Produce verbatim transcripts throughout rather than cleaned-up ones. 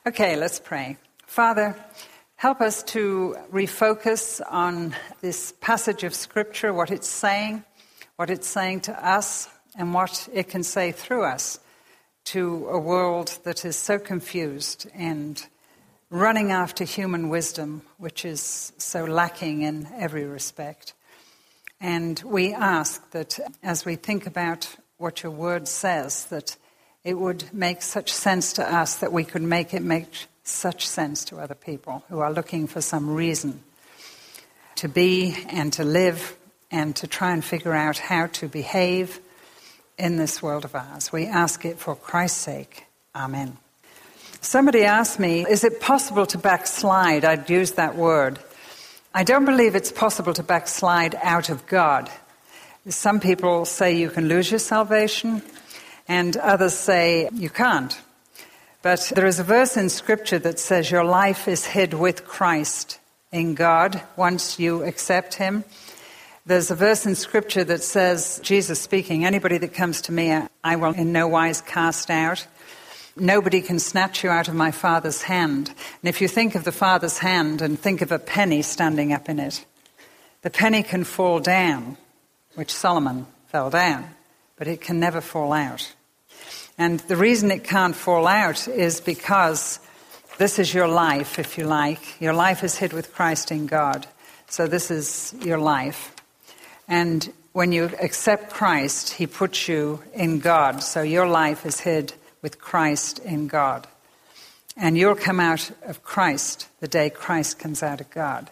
Okay, let's pray. Father, help us to refocus on this passage of Scripture, what it's saying, what it's saying to us, and what it can say through us to a world that is so confused and running after human wisdom, which is so lacking in every respect. And we ask that as we think about what your word says, that it would make such sense to us that we could make it make such sense to other people who are looking for some reason to be and to live and to try and figure out how to behave in this world of ours. We ask it for Christ's sake. Amen. Somebody asked me, is it possible to backslide? I'd use that word. I don't believe it's possible to backslide out of God. Some people say you can lose your salvation, and others say you can't. But there is a verse in Scripture that says your life is hid with Christ in God once you accept him. There's a verse in Scripture that says, Jesus speaking, anybody that comes to me, I will in no wise cast out. Nobody can snatch you out of my Father's hand. And if you think of the Father's hand and think of a penny standing up in it, the penny can fall down, which Solomon fell down, but it can never fall out. And the reason it can't fall out is because this is your life, if you like. Your life is hid with Christ in God. So this is your life. And when you accept Christ, he puts you in God. So your life is hid with Christ in God. And you'll come out of Christ the day Christ comes out of God.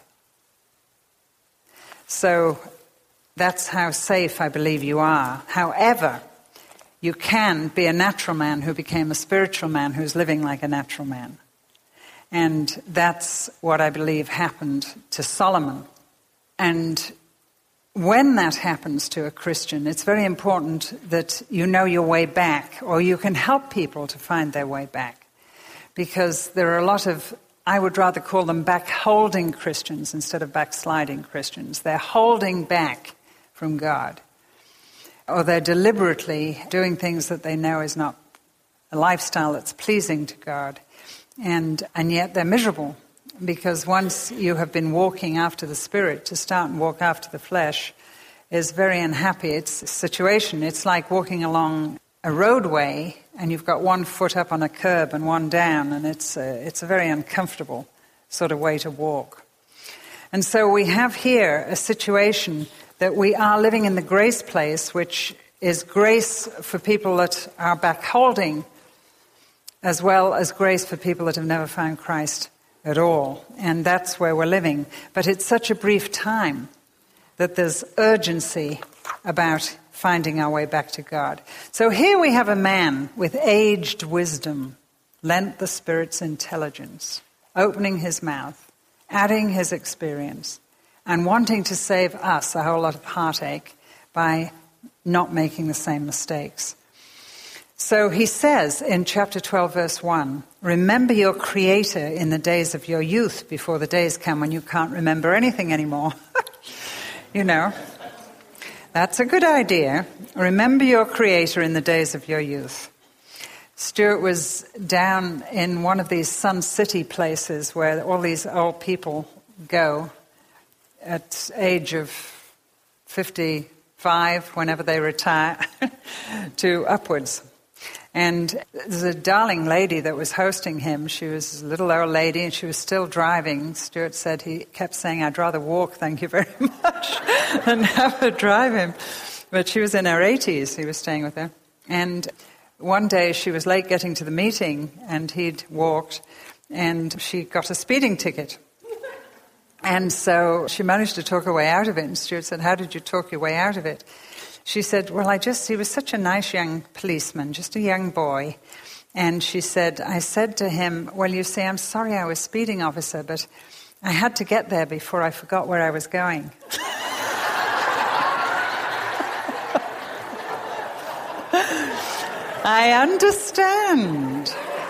So that's how safe I believe you are. However, you can be a natural man who became a spiritual man who's living like a natural man. And that's what I believe happened to Solomon. And when that happens to a Christian, it's very important that you know your way back, or you can help people to find their way back. Because there are a lot of, I would rather call them back-holding Christians instead of backsliding Christians. They're holding back from God. Or they're deliberately doing things that they know is not a lifestyle that's pleasing to God. And, and yet they're miserable. Because once you have been walking after the Spirit, to start and walk after the flesh is very unhappy. It's a situation. It's like walking along a roadway and you've got one foot up on a curb and one down, and it's a, it's a very uncomfortable sort of way to walk. And so we have here a situation that we are living in the grace place, which is grace for people that are back-holding, as well as grace for people that have never found Christ at all. And that's where we're living. But it's such a brief time that there's urgency about finding our way back to God. So here we have a man with aged wisdom, lent the Spirit's intelligence, opening his mouth, adding his experience, and wanting to save us a whole lot of heartache by not making the same mistakes. So he says in chapter twelve, verse one, remember your Creator in the days of your youth, before the days come when you can't remember anything anymore. You know, that's a good idea. Remember your Creator in the days of your youth. Stuart was down in one of these Sun City places where all these old people go at age of fifty-five, whenever they retire, to upwards. And there's a darling lady that was hosting him. She was a little old lady, and she was still driving. Stuart said he kept saying, I'd rather walk, thank you very much, than have her drive him. But she was in her eighties. He was staying with her. And one day she was late getting to the meeting, and he'd walked, and she got a speeding ticket. And so she managed to talk her way out of it. And Stuart said, how did you talk your way out of it? She said, well, I just, he was such a nice young policeman, just a young boy. And she said, I said to him, well, you see, I'm sorry I was speeding, officer, but I had to get there before I forgot where I was going. I understand.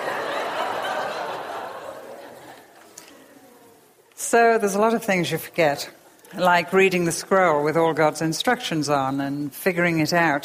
So there's a lot of things you forget, like reading the scroll with all God's instructions on and figuring it out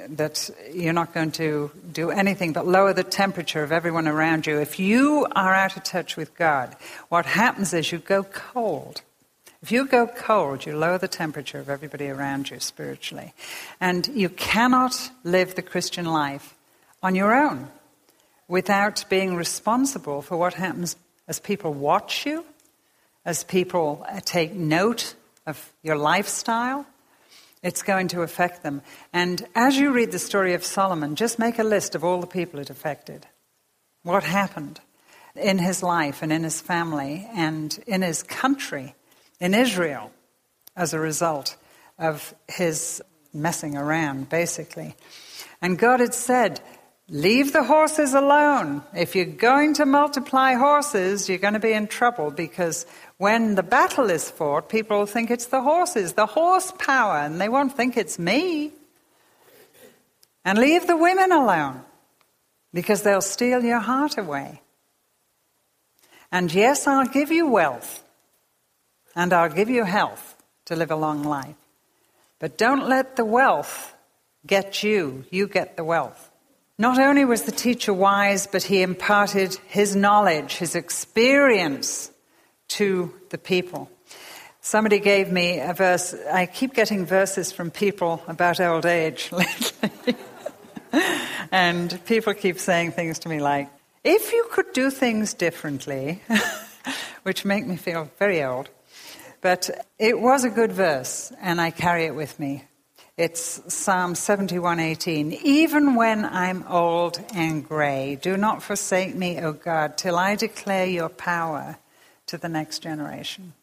that you're not going to do anything but lower the temperature of everyone around you. If you are out of touch with God, what happens is you go cold. If you go cold, you lower the temperature of everybody around you spiritually. And you cannot live the Christian life on your own without being responsible for what happens as people watch you, as people take note of your lifestyle. It's going to affect them. And as you read the story of Solomon, just make a list of all the people it affected. What happened in his life and in his family and in his country, in Israel, as a result of his messing around, basically. And God had said, leave the horses alone. If you're going to multiply horses, you're going to be in trouble, because when the battle is fought, people will think it's the horses, the horsepower, and they won't think it's me. And leave the women alone, because they'll steal your heart away. And yes, I'll give you wealth, and I'll give you health to live a long life. But don't let the wealth get you. You get the wealth. Not only was the teacher wise, but he imparted his knowledge, his experience to the people. Somebody gave me a verse. I keep getting verses from people about old age lately. And people keep saying things to me like, if you could do things differently, which make me feel very old. But it was a good verse, and I carry it with me. It's Psalm seventy-one eighteen. Even when I'm old and grey, do not forsake me, O God, till I declare your power to the next generation.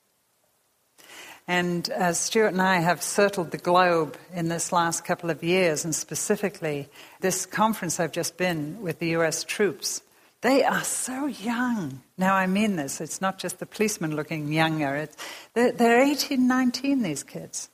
And as Stuart and I have circled the globe in this last couple of years, and specifically this conference I've just been with the U S troops, they are so young. Now, I mean this. It's not just the policemen looking younger. It's, they're, they're eighteen, nineteen, these kids.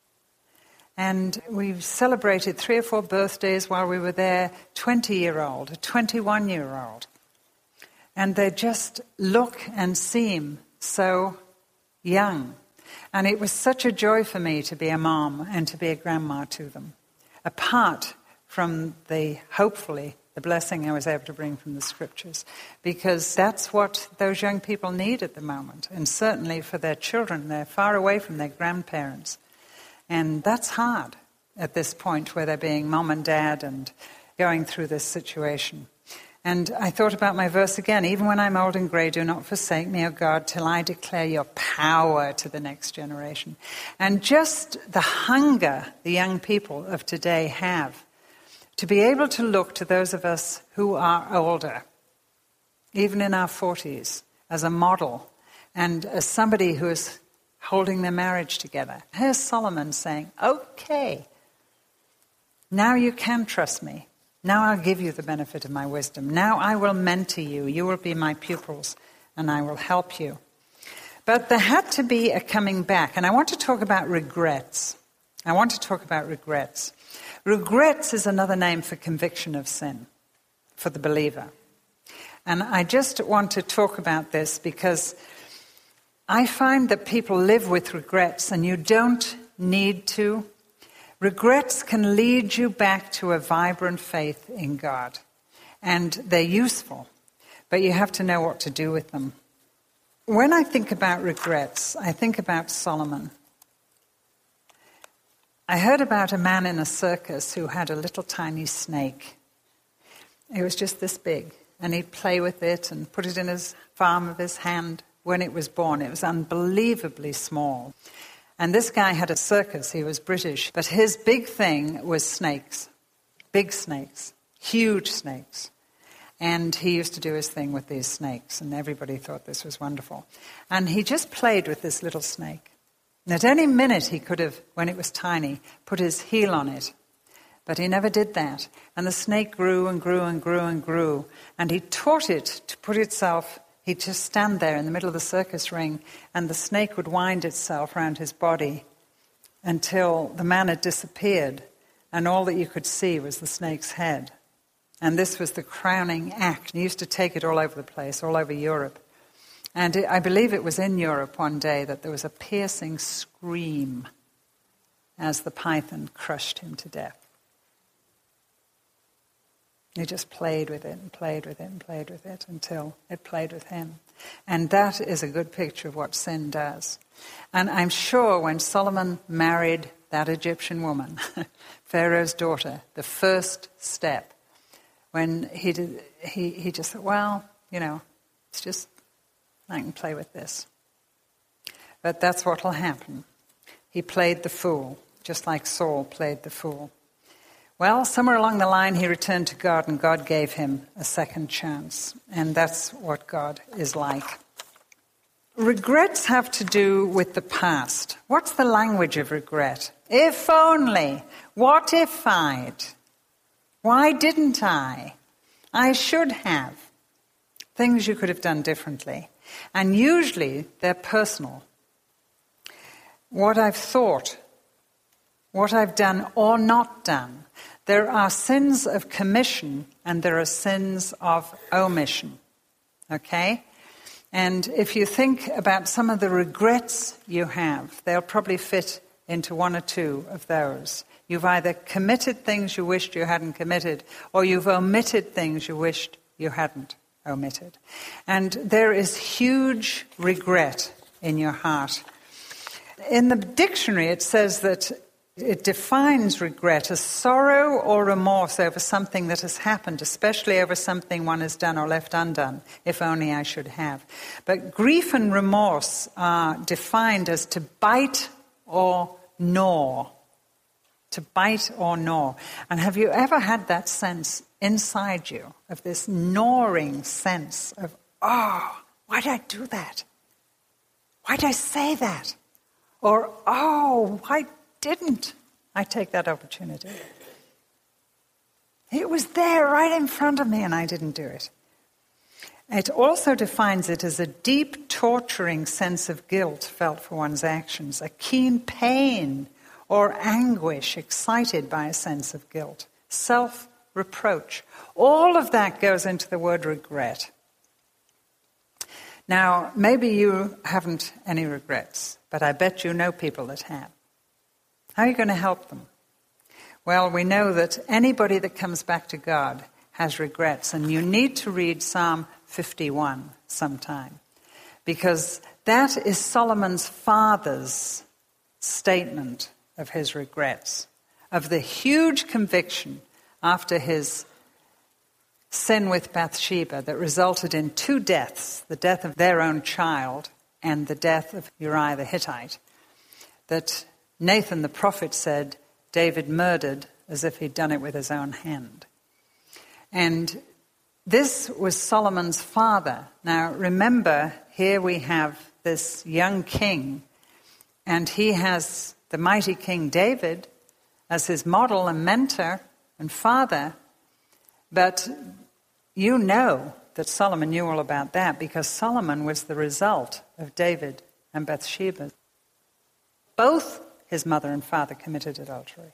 And we've celebrated three or four birthdays while we were there, twenty-year-old, a twenty-one-year-old. And they just look and seem so young. And it was such a joy for me to be a mom and to be a grandma to them, apart from the, hopefully, the blessing I was able to bring from the scriptures, because that's what those young people need at the moment. And certainly for their children, they're far away from their grandparents. And that's hard at this point where they're being mom and dad and going through this situation. And I thought about my verse again. Even when I'm old and grey, do not forsake me, O God, till I declare your power to the next generation. And just the hunger the young people of today have to be able to look to those of us who are older, even in our forties, as a model and as somebody who is holding their marriage together. Here's Solomon saying, okay, now you can trust me. Now I'll give you the benefit of my wisdom. Now I will mentor you. You will be my pupils, and I will help you. But there had to be a coming back. And I want to talk about regrets. I want to talk about regrets. Regrets is another name for conviction of sin for the believer. And I just want to talk about this because I find that people live with regrets, and you don't need to. Regrets can lead you back to a vibrant faith in God. And they're useful, but you have to know what to do with them. When I think about regrets, I think about Solomon. I heard about a man in a circus who had a little tiny snake. It was just this big, and he'd play with it and put it in his palm of his hand when it was born. It was unbelievably small. And this guy had a circus. He was British. But his big thing was snakes. Big snakes. Huge snakes. And he used to do his thing with these snakes. And everybody thought this was wonderful. And he just played with this little snake. And at any minute he could have, when it was tiny, put his heel on it. But he never did that. And the snake grew and grew and grew and grew. And he taught it to put itself... He'd just stand there in the middle of the circus ring, and the snake would wind itself around his body until the man had disappeared, and all that you could see was the snake's head. And this was the crowning act. He used to take it all over the place, all over Europe. And it, I believe it was in Europe one day that there was a piercing scream as the python crushed him to death. He just played with it and played with it and played with it until it played with him. And that is a good picture of what sin does. And I'm sure when Solomon married that Egyptian woman, Pharaoh's daughter, the first step, when he did, he, he just thought, well, you know, it's just, I can play with this. But that's what will happen. He played the fool, just like Saul played the fool. Well, somewhere along the line, he returned to God, and God gave him a second chance. And that's what God is like. Regrets have to do with the past. What's the language of regret? If only. What if I'd? Why didn't I? I should have. Things you could have done differently. And usually they're personal. What I've thought, what I've done or not done. There are sins of commission and there are sins of omission. Okay? And if you think about some of the regrets you have, they'll probably fit into one or two of those. You've either committed things you wished you hadn't committed, or you've omitted things you wished you hadn't omitted. And there is huge regret in your heart. In the dictionary, it says that it defines regret as sorrow or remorse over something that has happened, especially over something one has done or left undone, if only I should have. But grief and remorse are defined as to bite or gnaw. To bite or gnaw. And have you ever had that sense inside you of this gnawing sense of, oh, why did I do that? Why did I say that? Or, oh, why didn't I take that opportunity? It was there right in front of me and I didn't do it. It also defines it as a deep, torturing sense of guilt felt for one's actions, a keen pain or anguish excited by a sense of guilt, self-reproach. All of that goes into the word regret. Now, maybe you haven't any regrets, but I bet you know people that have. How are you going to help them? Well, we know that anybody that comes back to God has regrets, and you need to read Psalm fifty-one sometime, because that is Solomon's father's statement of his regrets, of the huge conviction after his sin with Bathsheba that resulted in two deaths, the death of their own child and the death of Uriah the Hittite, that Nathan the prophet said David murdered as if he'd done it with his own hand. And this was Solomon's father. Now remember, here we have this young king, and he has the mighty King David as his model and mentor and father. But you know that Solomon knew all about that, because Solomon was the result of David and Bathsheba. Both his mother and father committed adultery.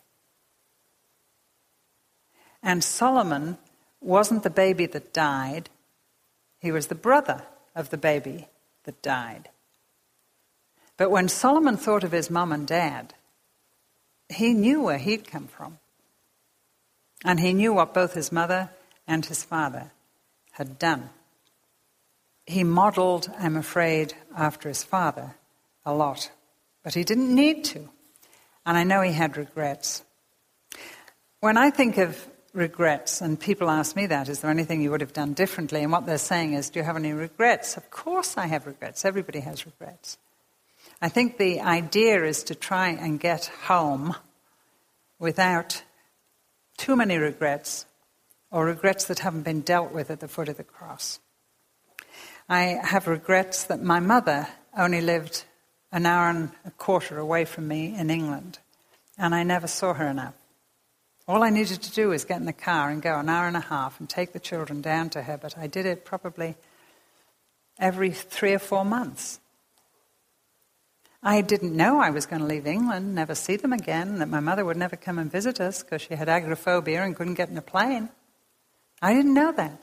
And Solomon wasn't the baby that died. He was the brother of the baby that died. But when Solomon thought of his mum and dad, he knew where he'd come from. And he knew what both his mother and his father had done. He modeled, I'm afraid, after his father a lot. But he didn't need to. And I know he had regrets. When I think of regrets, and people ask me that, is there anything you would have done differently? And what they're saying is, do you have any regrets? Of course I have regrets. Everybody has regrets. I think the idea is to try and get home without too many regrets, or regrets that haven't been dealt with at the foot of the cross. I have regrets that my mother only lived an hour and a quarter away from me in England, and I never saw her enough. All I needed to do was get in the car and go an hour and a half and take the children down to her, but I did it probably every three or four months. I didn't know I was going to leave England, never see them again, that my mother would never come and visit us because she had agoraphobia and couldn't get in a plane. I didn't know that.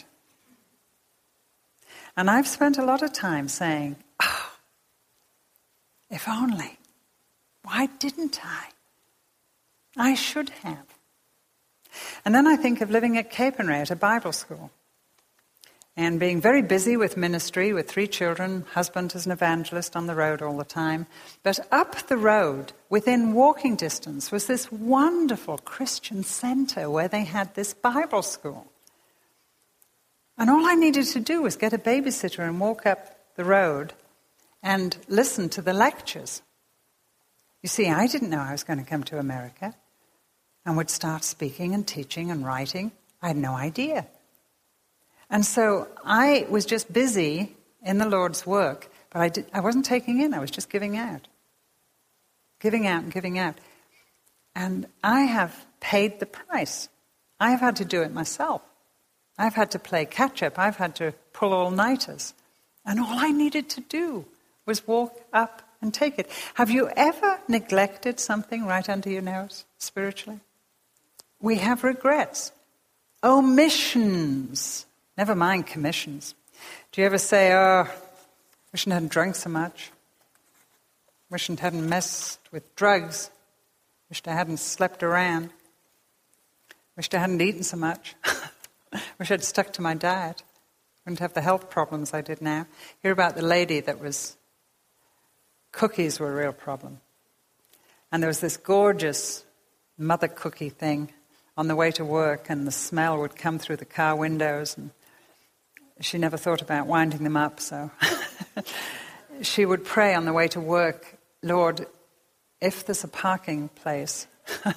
And I've spent a lot of time saying, oh, if only. Why didn't I? I should have. And then I think of living at Capernwray at a Bible school and being very busy with ministry, with three children, husband as an evangelist on the road all the time. But up the road, within walking distance, was this wonderful Christian centre where they had this Bible school. And all I needed to do was get a babysitter and walk up the road and listen to the lectures. You see, I didn't know I was going to come to America and would start speaking and teaching and writing. I had no idea. And so I was just busy in the Lord's work, but I, did, I wasn't taking in, I was just giving out. Giving out and giving out. And I have paid the price. I've had to do it myself. I've had to play catch-up. I've had to pull all-nighters. And all I needed to do was walk up and take it. Have you ever neglected something right under your nose, spiritually? We have regrets. Omissions. Never mind commissions. Do you ever say, oh, wish I hadn't drunk so much. Wish I hadn't messed with drugs. Wished I hadn't slept around. Wished I hadn't eaten so much. Wish I'd stuck to my diet. Wouldn't have the health problems I did now. Hear about the lady that was, cookies were a real problem. And there was this gorgeous mother cookie thing on the way to work, and the smell would come through the car windows, and she never thought about winding them up, so she would pray on the way to work, Lord, if there's a parking place,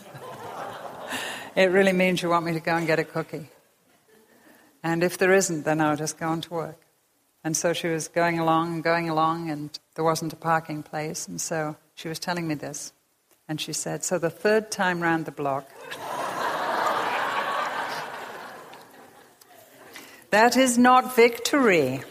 it really means you want me to go and get a cookie. And if there isn't, then I'll just go on to work. And so she was going along and going along, and there wasn't a parking place, and so she was telling me this. And she said, so the third time round the block, that is not victory.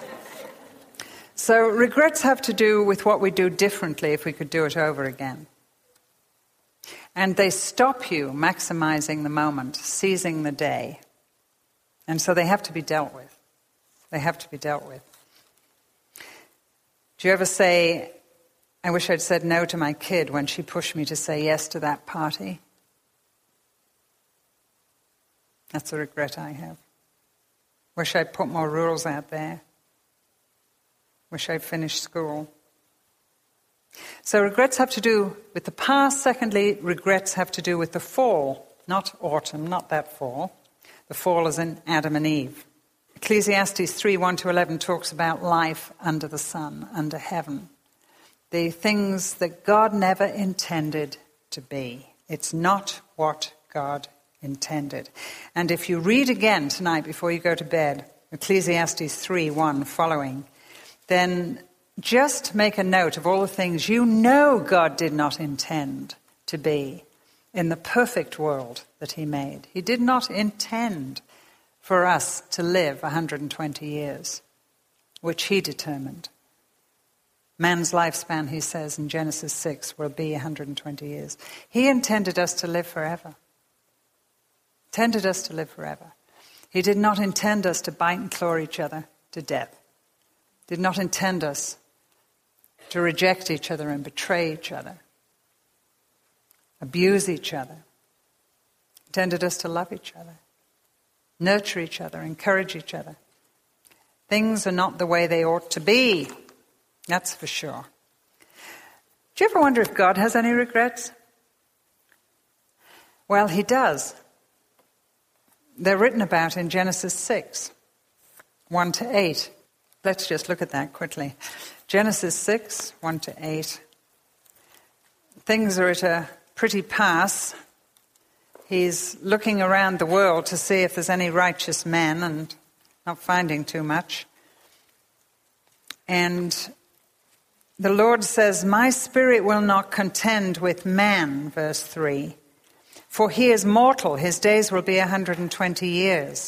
So regrets have to do with what we do differently if we could do it over again. And they stop you maximizing the moment, seizing the day. And so they have to be dealt with. They have to be dealt with. Do you ever say, I wish I'd said no to my kid when she pushed me to say yes to that party? That's a regret I have. Wish I'd put more rules out there. Wish I'd finished school. So regrets have to do with the past. Secondly, regrets have to do with the fall, not autumn, not that fall. The fall is in Adam and Eve. Ecclesiastes three, one to eleven talks about life under the sun, under heaven. The things that God never intended to be. It's not what God intended. And if you read again tonight before you go to bed, Ecclesiastes three, one following, then just make a note of all the things you know God did not intend to be in the perfect world that he made. He did not intend for us to live one hundred twenty years, which he determined. Man's lifespan, he says in Genesis six, will be one hundred twenty years. He intended us to live forever. Intended us to live forever. He did not intend us to bite and claw each other to death. Did not intend us to reject each other and betray each other. Abuse each other. Intended us to love each other. Nurture each other, encourage each other. Things are not the way they ought to be. That's for sure. Do you ever wonder if God has any regrets? Well, he does. They're written about in Genesis six, one to eight. Let's just look at that quickly. Genesis six, one to eight. Things are at a pretty pass. He's looking around the world to see if there's any righteous men and not finding too much. And the Lord says, my spirit will not contend with man, verse three. For he is mortal, his days will be one hundred twenty years.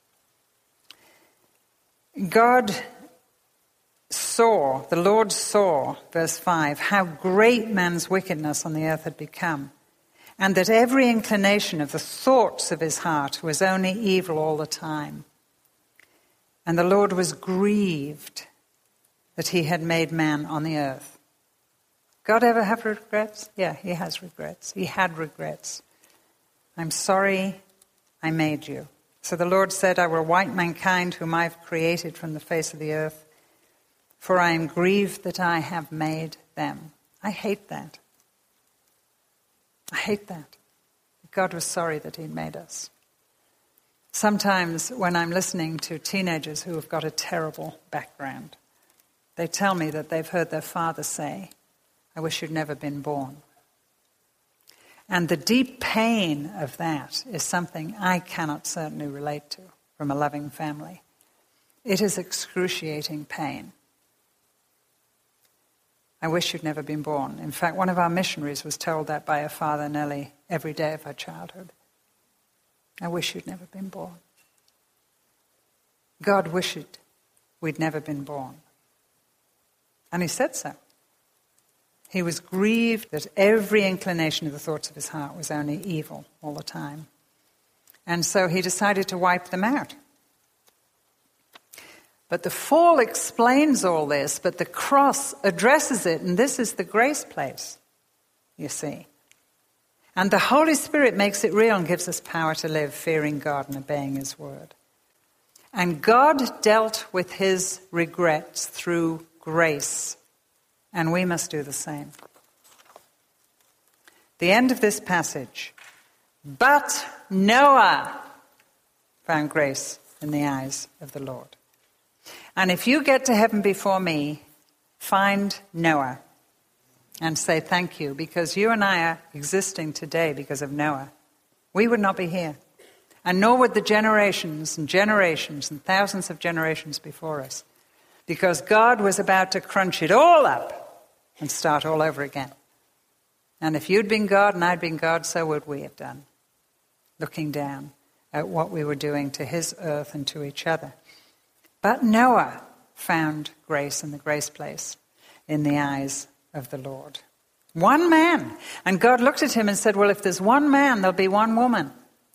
God saw, the Lord saw, verse five, how great man's wickedness on the earth had become, and that every inclination of the thoughts of his heart was only evil all the time. And the Lord was grieved that he had made man on the earth. God ever have regrets? Yeah, he has regrets. He had regrets. I'm sorry I made you. So the Lord said, I will wipe mankind whom I have created from the face of the earth, for I am grieved that I have made them. I hate that. I hate that. God was sorry that he'd made us. Sometimes when I'm listening to teenagers who have got a terrible background, they tell me that they've heard their father say, I wish you'd never been born. And the deep pain of that is something I cannot certainly relate to from a loving family. It is excruciating pain. I wish you'd never been born. In fact, one of our missionaries was told that by a father nearly every day of her childhood. I wish you'd never been born. God wished we'd never been born. And he said so. He was grieved that every inclination of the thoughts of his heart was only evil all the time. And so he decided to wipe them out. But the fall explains all this, but the cross addresses it, and this is the grace place, you see. And the Holy Spirit makes it real and gives us power to live, fearing God and obeying his word. And God dealt with his regrets through grace. And we must do the same. The end of this passage. But Noah found grace in the eyes of the Lord. And if you get to heaven before me, find Noah and say thank you, because you and I are existing today because of Noah. We would not be here. And nor would the generations and generations and thousands of generations before us. Because God was about to crunch it all up and start all over again. And if you'd been God and I'd been God, so would we have done. Looking down at what we were doing to his earth and to each other. But Noah found grace in the grace place in the eyes of the Lord. One man. And God looked at him and said, well, if there's one man, there'll be one woman.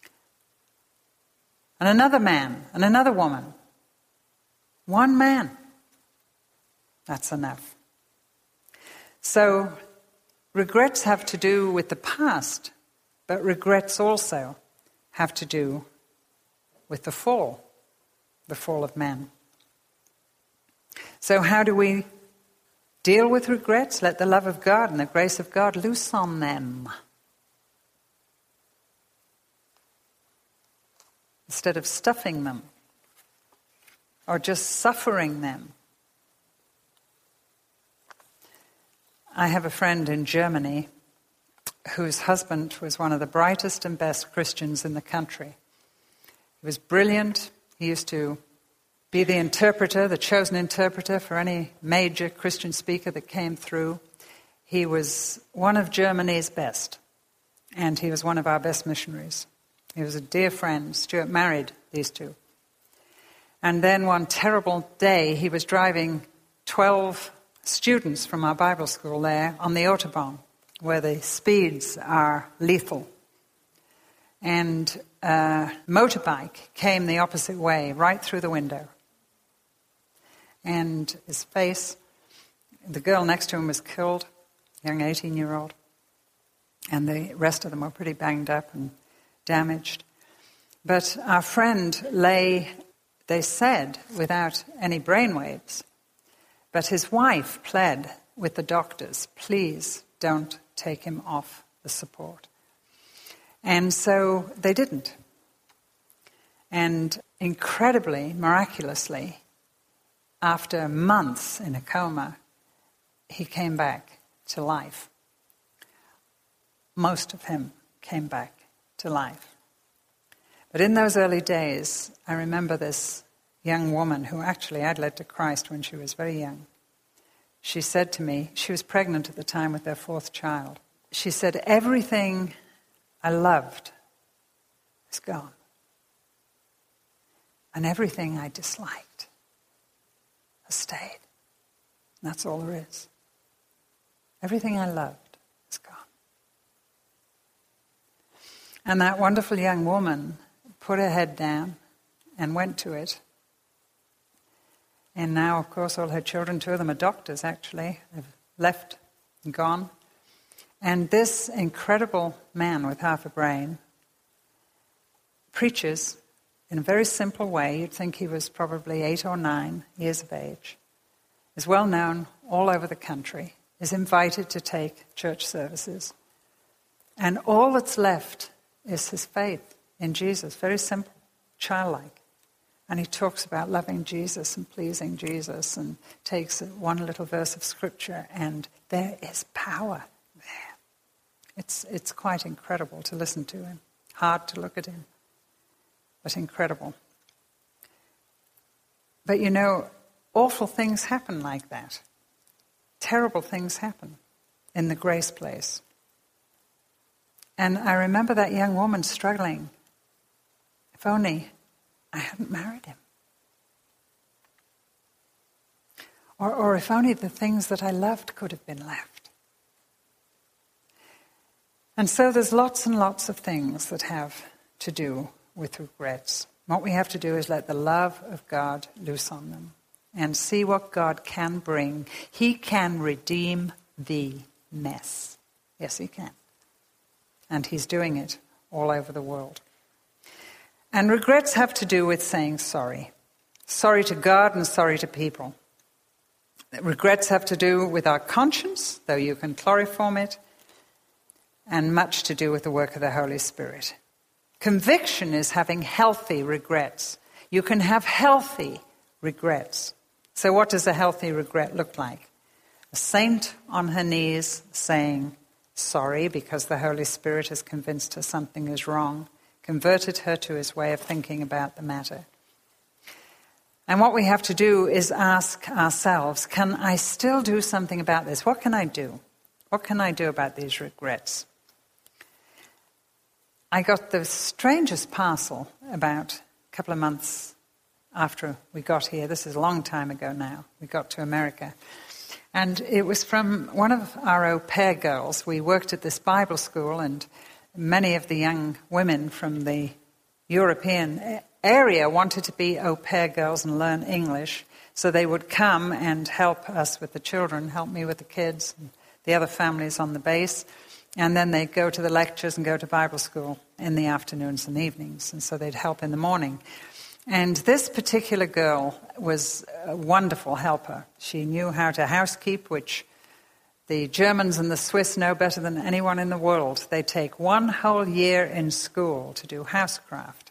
And another man, and another woman. One man. That's enough. So, regrets have to do with the past, but regrets also have to do with the fall, the fall of man. So how do we deal with regrets? Let the love of God and the grace of God loose on them. Instead of stuffing them or just suffering them. I have a friend in Germany whose husband was one of the brightest and best Christians in the country. He was brilliant. He used to be the interpreter, the chosen interpreter for any major Christian speaker that came through. He was one of Germany's best, and he was one of our best missionaries. He was a dear friend. Stuart married these two. And then one terrible day, he was driving twelve students from our Bible school there on the Autobahn, where the speeds are lethal. And a motorbike came the opposite way, right through the window. And his face, the girl next to him was killed, young eighteen-year-old. And the rest of them were pretty banged up and damaged. But our friend lay, they said, without any brainwaves. But his wife pled with the doctors, please don't take him off the support. And so they didn't. And incredibly, miraculously, after months in a coma, he came back to life. Most of him came back to life. But in those early days, I remember this young woman who actually I'd led to Christ when she was very young. She said to me, she was pregnant at the time with their fourth child. She said, everything I loved is gone. And everything I disliked has stayed. And that's all there is. Everything I loved is gone. And that wonderful young woman put her head down and went to it. And now, of course, all her children, two of them are doctors, actually. They've left and gone. And this incredible man with half a brain preaches in a very simple way. You'd think he was probably eight or nine years of age. Is well known all over the country. Is invited to take church services. And all that's left is his faith in Jesus. Very simple, childlike. And he talks about loving Jesus and pleasing Jesus and takes one little verse of scripture, and there is power there. It's, it's quite incredible to listen to him. Hard to look at him, but incredible. But you know, awful things happen like that. Terrible things happen in the Grace Place. And I remember that young woman struggling. If only I hadn't married him. Or, or if only the things that I loved could have been left. And so there's lots and lots of things that have to do with regrets. What we have to do is let the love of God loose on them and see what God can bring. He can redeem the mess. Yes, he can. And he's doing it all over the world. And regrets have to do with saying sorry. Sorry to God and sorry to people. Regrets have to do with our conscience, though you can chloroform it, and much to do with the work of the Holy Spirit. Conviction is having healthy regrets. You can have healthy regrets. So what does a healthy regret look like? A saint on her knees saying sorry because the Holy Spirit has convinced her something is wrong, converted her to his way of thinking about the matter. And what we have to do is ask ourselves, can I still do something about this? What can I do? What can I do about these regrets? I got the strangest parcel about a couple of months after we got here. This is a long time ago now. We got to America. And it was from one of our au pair girls. We worked at this Bible school, and many of the young women from the European area wanted to be au pair girls and learn English. So they would come and help us with the children, help me with the kids, and the other families on the base. And then they'd go to the lectures and go to Bible school in the afternoons and evenings. And so they'd help in the morning. And this particular girl was a wonderful helper. She knew how to housekeep, which the Germans and the Swiss know better than anyone in the world. They take one whole year in school to do housecraft.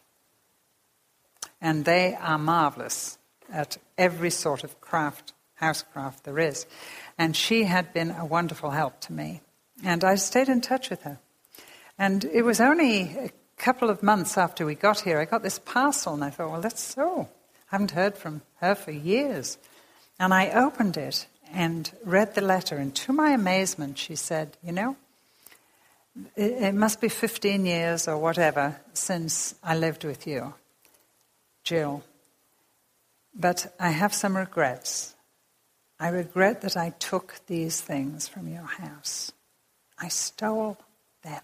And they are marvelous at every sort of craft, housecraft there is. And she had been a wonderful help to me. And I stayed in touch with her. And it was only a couple of months after we got here, I got this parcel, and I thought, well, that's so. I haven't heard from her for years. And I opened it and read the letter, and to my amazement, she said, you know, it, it must be fifteen years or whatever since I lived with you, Jill. But I have some regrets. I regret that I took these things from your house. I stole them.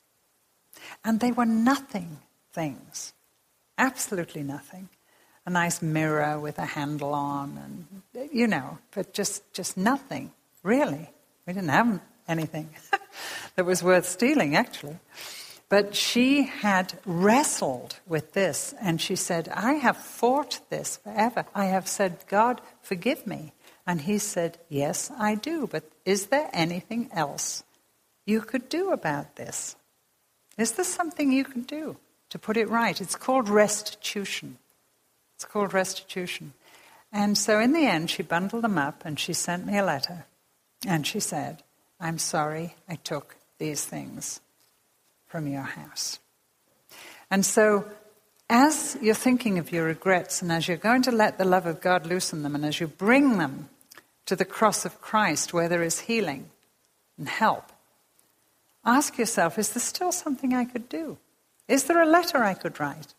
And they were nothing things. Absolutely nothing. A nice mirror with a handle on and, you know, but just, just nothing, really. We didn't have anything that was worth stealing, actually. But she had wrestled with this, and she said, I have fought this forever. I have said, God, forgive me. And he said, yes, I do, but is there anything else you could do about this? Is there something you can do to put it right? It's called restitution. It's called restitution. And so in the end, she bundled them up and she sent me a letter. And she said, I'm sorry I took these things from your house. And so as you're thinking of your regrets and as you're going to let the love of God loosen them and as you bring them to the cross of Christ where there is healing and help, ask yourself, is there still something I could do? Is there a letter I could write?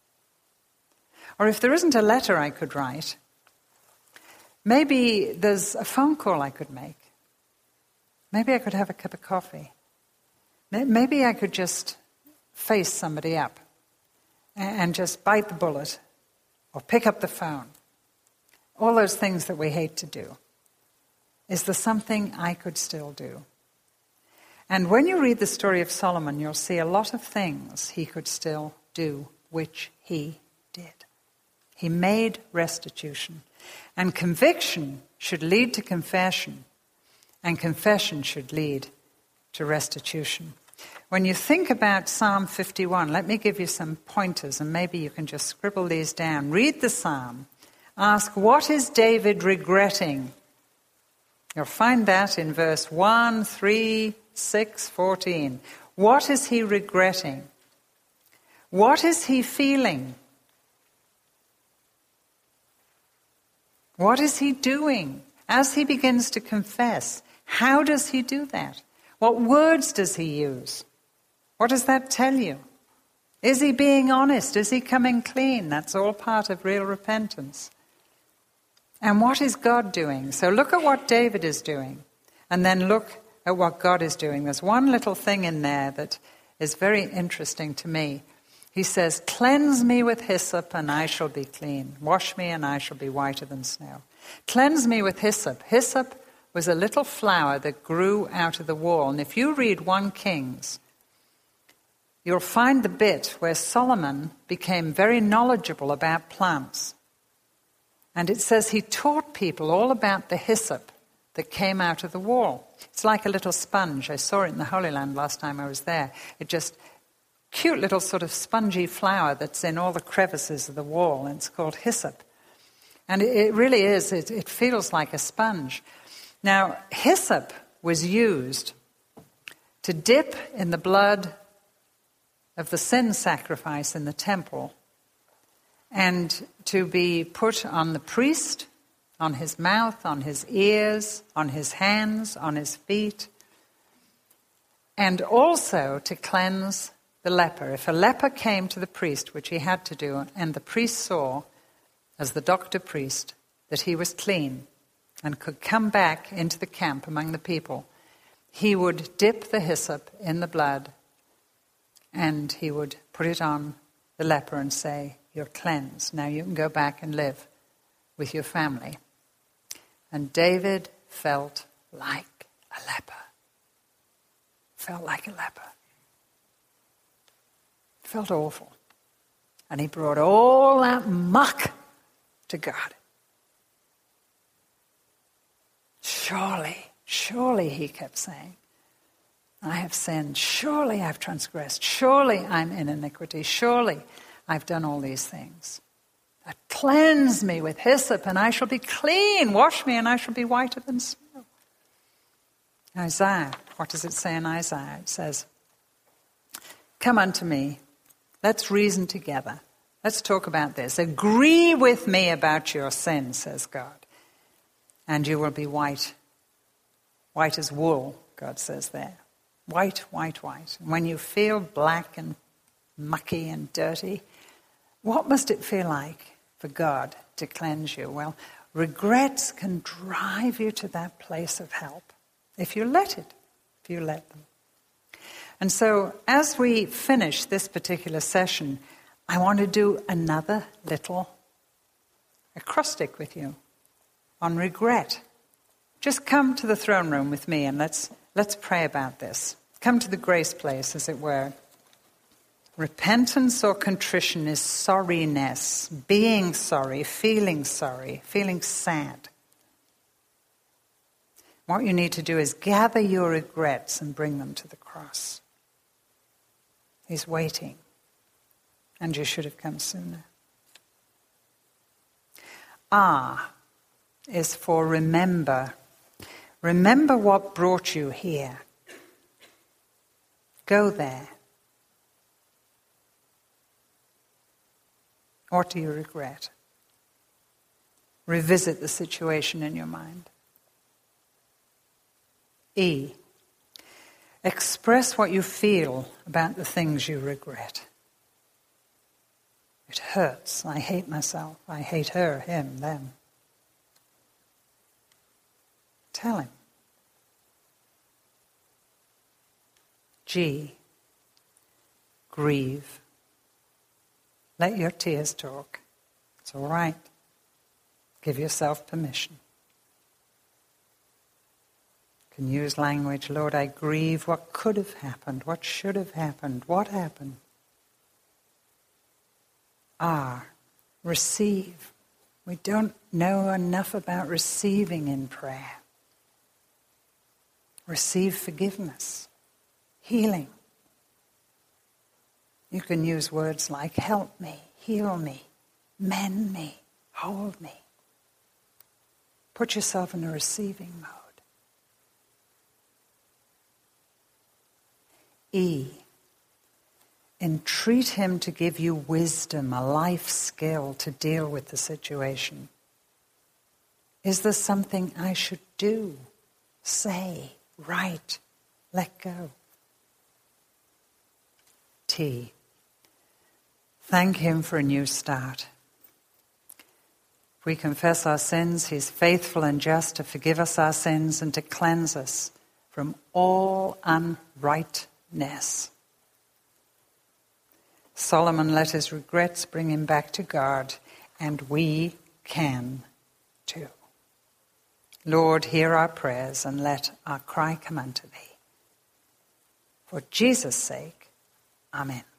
Or if there isn't a letter I could write, maybe there's a phone call I could make. Maybe I could have a cup of coffee. Maybe I could just face somebody up and just bite the bullet or pick up the phone. All those things that we hate to do. Is there something I could still do? And when you read the story of Solomon, you'll see a lot of things he could still do which he did. He made restitution. And conviction should lead to confession, and confession should lead to restitution. When you think about Psalm fifty-one, let me give you some pointers, and maybe you can just scribble these down. Read the psalm. Ask, what is David regretting? You'll find that in verse one, three, six, fourteen. What is he regretting? What is he feeling? What is he doing as he begins to confess? How does he do that? What words does he use? What does that tell you? Is he being honest? Is he coming clean? That's all part of real repentance. And what is God doing? So look at what David is doing, and then look at what God is doing. There's one little thing in there that is very interesting to me. He says, cleanse me with hyssop and I shall be clean. Wash me and I shall be whiter than snow. Cleanse me with hyssop. Hyssop was a little flower that grew out of the wall. And if you read First Kings, you'll find the bit where Solomon became very knowledgeable about plants. And it says he taught people all about the hyssop that came out of the wall. It's like a little sponge. I saw it in the Holy Land last time I was there. It just... cute little sort of spongy flower that's in all the crevices of the wall, and it's called hyssop. And it, it really is, it, it feels like a sponge. Now, hyssop was used to dip in the blood of the sin sacrifice in the temple and to be put on the priest, on his mouth, on his ears, on his hands, on his feet, and also to cleanse the leper. If a leper came to the priest, which he had to do, and the priest saw, as the doctor priest, that he was clean and could come back into the camp among the people, he would dip the hyssop in the blood and he would put it on the leper and say, you're cleansed. Now you can go back and live with your family. And David felt like a leper. Felt like a leper. Felt awful. And he brought all that muck to God. Surely, surely, he kept saying, I have sinned. Surely I've transgressed. Surely I'm in iniquity. Surely I've done all these things. But cleanse me with hyssop and I shall be clean. Wash me and I shall be whiter than snow. Isaiah, what does it say in Isaiah? It says, come unto me. Let's reason together. Let's talk about this. Agree with me about your sin, says God. And you will be white. White as wool, God says there. White, white, white. And when you feel black and mucky and dirty, what must it feel like for God to cleanse you? Well, regrets can drive you to that place of help. If you let it. If you let them. And so, as we finish this particular session, I want to do another little acrostic with you on regret. Just come to the throne room with me and let's let's pray about this. Come to the grace place, as it were. Repentance or contrition is sorriness, being sorry, feeling sorry, feeling sad. What you need to do is gather your regrets and bring them to the cross. He's waiting, and you should have come sooner. R is for remember. Remember what brought you here. Go there. What do you regret? Revisit the situation in your mind. E. Express what you feel about the things you regret. It hurts. I hate myself. I hate her, him, them. Tell him. G. Grieve. Let your tears talk. It's all right. Give yourself permission. You can use language, Lord, I grieve what could have happened, what should have happened, what happened. R, receive. We don't know enough about receiving in prayer. Receive forgiveness, healing. You can use words like help me, heal me, mend me, hold me. Put yourself in a receiving mode. E, entreat him to give you wisdom, a life skill to deal with the situation. Is there something I should do, say, write, let go? T, thank him for a new start. If we confess our sins, he's faithful and just to forgive us our sins and to cleanse us from all unrightness. Solomon let his regrets bring him back to God, and we can too. Lord, hear our prayers and let our cry come unto thee. For Jesus' sake, amen.